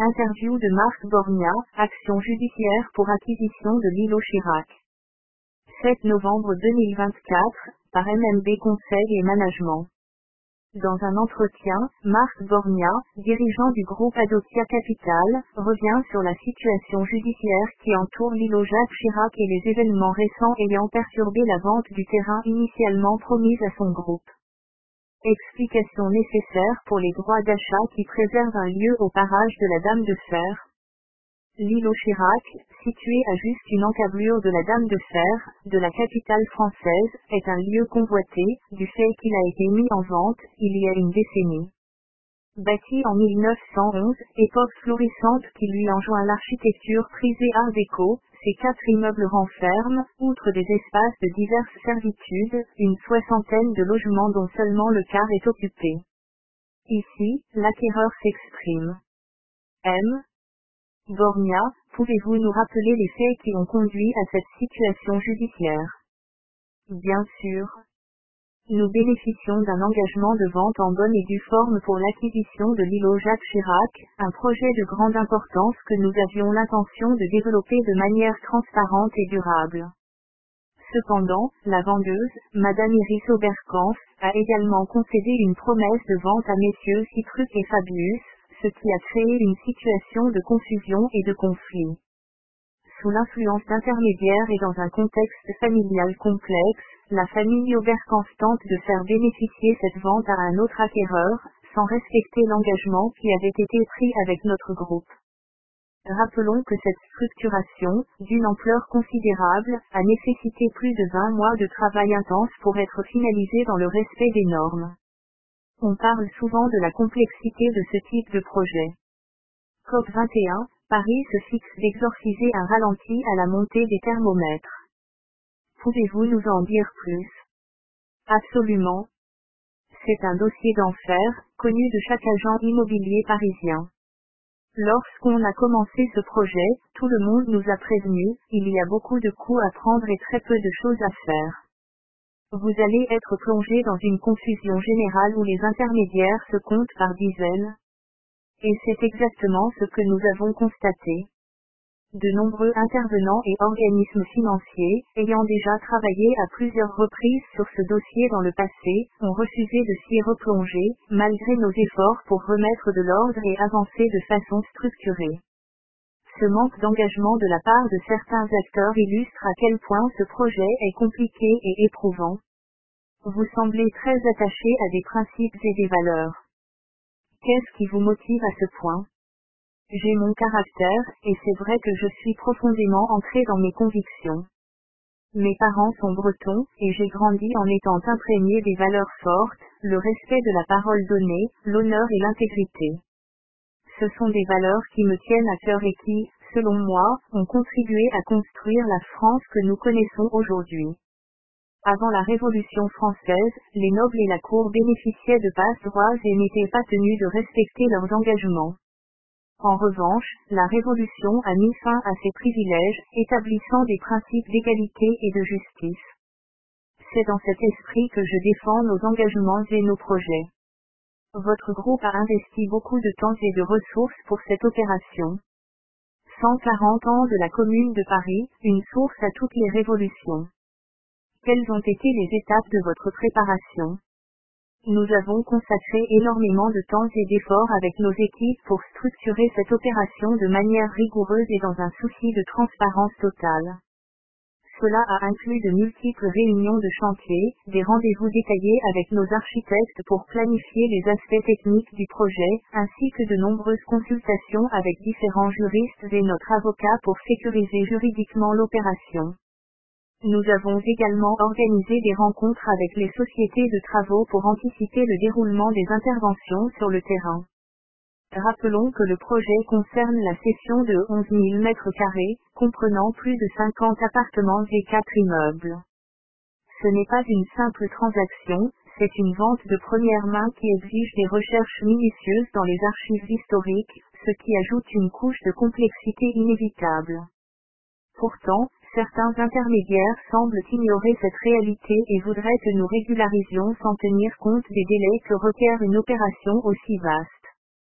Interview de Marc Borgna, action judiciaire pour acquisition de l'îlot Chirac. 7 novembre 2024, par MMB Conseil et Management. Dans un entretien, Marc Borgna, dirigeant du groupe Adotia Capital, revient sur la situation judiciaire qui entoure l'îlot Jacques Chirac et les événements récents ayant perturbé la vente du terrain initialement promise à son groupe. Explication nécessaire pour les droits d'achat qui préservent un lieu au parage de la Dame de Fer. L'îlot Chirac, situé à juste une encablure de la Dame de Fer, de la capitale française, est un lieu convoité, du fait qu'il a été mis en vente, il y a une décennie. Bâti en 1911, époque florissante qui lui enjoint l'architecture prisée Art déco, ces 4 immeubles renferment, outre des espaces de diverses servitudes, une soixantaine de logements dont seulement le quart est occupé. Ici, l'acquéreur s'exprime. M. Borgna, pouvez-vous nous rappeler les faits qui ont conduit à cette situation judiciaire? Bien sûr. Nous bénéficions d'un engagement de vente en bonne et due forme pour l'acquisition de l'îlot Jacques Chirac, un projet de grande importance que nous avions l'intention de développer de manière transparente et durable. Cependant, la vendeuse, Madame Iris Oberkampf, a également concédé une promesse de vente à messieurs Citruc et Fabius, ce qui a créé une situation de confusion et de conflit. Sous l'influence d'intermédiaires et dans un contexte familial complexe, la famille Oberkampf tente de faire bénéficier cette vente à un autre acquéreur, sans respecter l'engagement qui avait été pris avec notre groupe. Rappelons que cette structuration, d'une ampleur considérable, a nécessité plus de 20 mois de travail intense pour être finalisée dans le respect des normes. On parle souvent de la complexité de ce type de projet. COP 21, Paris se fixe d'exorciser un ralenti à la montée des thermomètres. Pouvez-vous nous en dire plus? Absolument. C'est un dossier d'enfer, connu de chaque agent immobilier parisien. Lorsqu'on a commencé ce projet, tout le monde nous a prévenus, il y a beaucoup de coûts à prendre et très peu de choses à faire. Vous allez être plongé dans une confusion générale où les intermédiaires se comptent par dizaines. Et c'est exactement ce que nous avons constaté. De nombreux intervenants et organismes financiers, ayant déjà travaillé à plusieurs reprises sur ce dossier dans le passé, ont refusé de s'y replonger, malgré nos efforts pour remettre de l'ordre et avancer de façon structurée. Ce manque d'engagement de la part de certains acteurs illustre à quel point ce projet est compliqué et éprouvant. Vous semblez très attaché à des principes et des valeurs. Qu'est-ce qui vous motive à ce point? J'ai mon caractère, et c'est vrai que je suis profondément ancré dans mes convictions. Mes parents sont bretons, et j'ai grandi en étant imprégné des valeurs fortes, le respect de la parole donnée, l'honneur et l'intégrité. Ce sont des valeurs qui me tiennent à cœur et qui, selon moi, ont contribué à construire la France que nous connaissons aujourd'hui. Avant la Révolution française, les nobles et la cour bénéficiaient de passe-droits et n'étaient pas tenus de respecter leurs engagements. En revanche, la Révolution a mis fin à ces privilèges, établissant des principes d'égalité et de justice. C'est dans cet esprit que je défends nos engagements et nos projets. Votre groupe a investi beaucoup de temps et de ressources pour cette opération. 140 ans de la Commune de Paris, une source à toutes les révolutions. Quelles ont été les étapes de votre préparation? Nous avons consacré énormément de temps et d'efforts avec nos équipes pour structurer cette opération de manière rigoureuse et dans un souci de transparence totale. Cela a inclus de multiples réunions de chantier, des rendez-vous détaillés avec nos architectes pour planifier les aspects techniques du projet, ainsi que de nombreuses consultations avec différents juristes et notre avocat pour sécuriser juridiquement l'opération. Nous avons également organisé des rencontres avec les sociétés de travaux pour anticiper le déroulement des interventions sur le terrain. Rappelons que le projet concerne la cession de 11 000 m², comprenant plus de 50 appartements et 4 immeubles. Ce n'est pas une simple transaction, c'est une vente de première main qui exige des recherches minutieuses dans les archives historiques, ce qui ajoute une couche de complexité inévitable. Pourtant, certains intermédiaires semblent ignorer cette réalité et voudraient que nous régularisions sans tenir compte des délais que requiert une opération aussi vaste.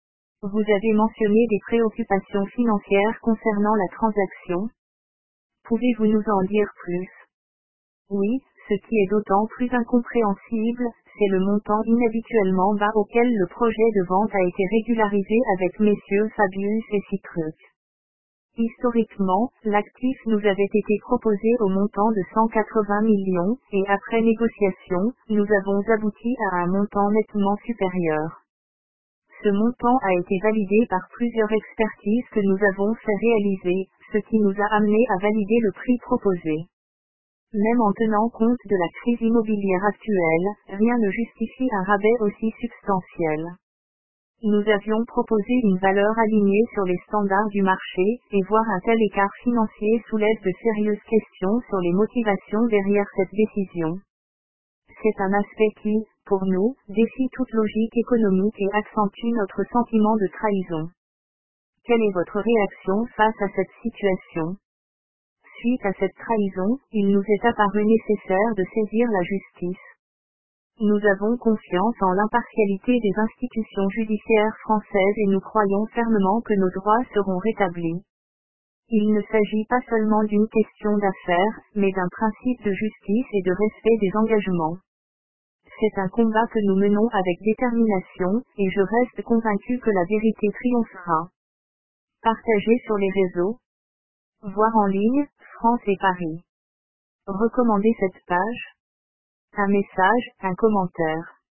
Vous avez mentionné des préoccupations financières concernant la transaction. Pouvez-vous nous en dire plus? Oui, ce qui est d'autant plus incompréhensible, c'est le montant inhabituellement bas auquel le projet de vente a été régularisé avec messieurs Fabius et Citruc. Historiquement, l'actif nous avait été proposé au montant de 180 millions, et après négociation, nous avons abouti à un montant nettement supérieur. Ce montant a été validé par plusieurs expertises que nous avons fait réaliser, ce qui nous a amené à valider le prix proposé. Même en tenant compte de la crise immobilière actuelle, rien ne justifie un rabais aussi substantiel. Nous avions proposé une valeur alignée sur les standards du marché, et voir un tel écart financier soulève de sérieuses questions sur les motivations derrière cette décision. C'est un aspect qui, pour nous, défie toute logique économique et accentue notre sentiment de trahison. Quelle est votre réaction face à cette situation? Suite à cette trahison, il nous est apparu nécessaire de saisir la justice. Nous avons confiance en l'impartialité des institutions judiciaires françaises et nous croyons fermement que nos droits seront rétablis. Il ne s'agit pas seulement d'une question d'affaires, mais d'un principe de justice et de respect des engagements. C'est un combat que nous menons avec détermination, et je reste convaincu que la vérité triomphera. Partagez sur les réseaux. Voir en ligne, France et Paris. Recommandez cette page. Un message, un commentaire.